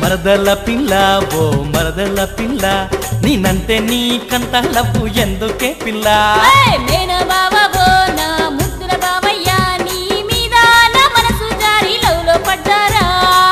మరదల పిల్ల ఓ మరదల పిల్ల నేనంటే నీకంత లవ్వు ఎందుకే పిల్ల మేన బావో నా ముద్దుల బావయ్య నీ మీద నా మనసు జారి లవ్లో పడ్డారా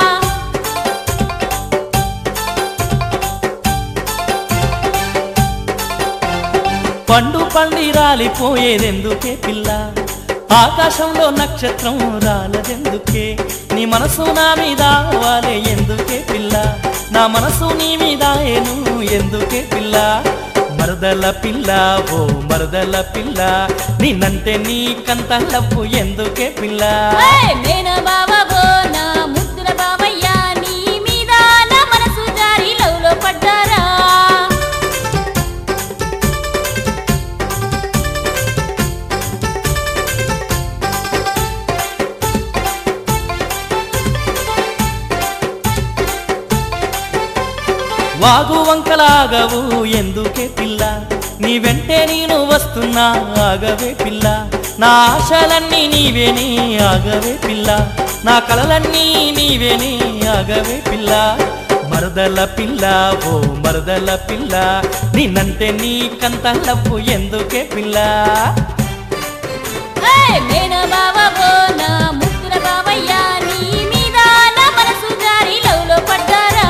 పండు పండి రాలిపోయేదెందుకే పిల్ల ఆకాశంలో నక్షత్రం రాలదెందుకే నీ మనసు నా మీద వాలే ఎందుకే పిల్ల నా మనసు నీ మీద ఏను ఎందుకే పిల్ల మరదల పిల్ల ఓ మరదల పిల్ల నేనంటే నీకంత లవ్వు ఎందుకే పిల్ల మేన బావో నా ముద్దుల బావయ్య నీ మీద నా మనసు జారి లవ్లో పడ్డారా వాగు వంకలాగవు ఎందుకే పిల్ల నీ వెంటే నేను వస్తున్నా ఆగవే పిల్ల నా ఆశలన్నీ నీవేనే ఆగవే పిల్ల నా కలలన్నీ నీవేనే ఆగవే పిల్ల మరదల పిల్ల ఓ మరదల పిల్ల నేనంటే నీకంత లవ్వు ఎందుకే పిల్ల మేన బావో నా ముద్దుల బావయ్య నీ మీద నా మనసు జారి లవ్లో పడ్డారా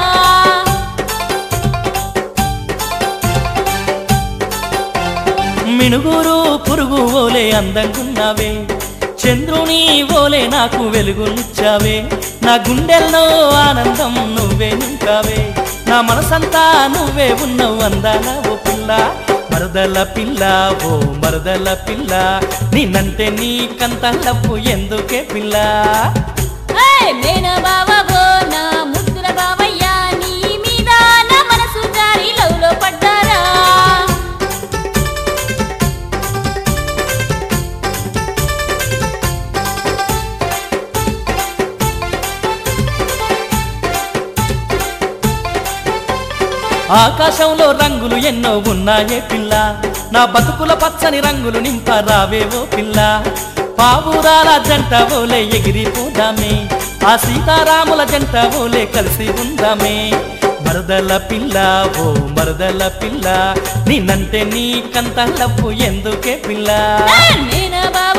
మినుగురు పురుగు ఓలే అందంగున్నావే చంద్రుని ఓలే నాకు వెలుగునిచ్చావే నా గుండెల్లో ఆనందం నువ్వే నింపావే నా మనసంతా నువ్వే ఉన్నావు అందాల ఓ పిల్ల మరదల పిల్ల ఓ మరదల పిల్ల నేనంటే నీకంత లవ్వు ఎందుకే పిల్ల మేన బావో నా ముద్దుల బావయ్య నీ మీద నా మనసు జారి లవ్లో పడ్డారా ఆకాశంలో రంగులు ఎన్నో ఉన్నాయే పిల్ల నా బతుకుల పచ్చని రంగులు నింపరావేవో పిల్ల పావురాల జంట ఓలే ఎగిరిపోదామే ఆ సీతారాముల జంట ఓలే కలిసి ఉందామే మరదల పిల్ల ఓ మరదల పిల్ల నేనంటే నీకంత లవ్వు ఎందుకే పిల్ల మేన బావ